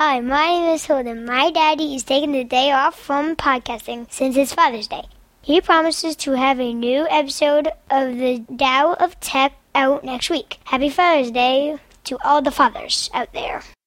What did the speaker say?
Hi, my name is Holden. My daddy is taking the day off from podcasting since it's Father's Day. He promises to have a new episode of the Tao of Tech out next week. Happy Father's Day to all the fathers out there.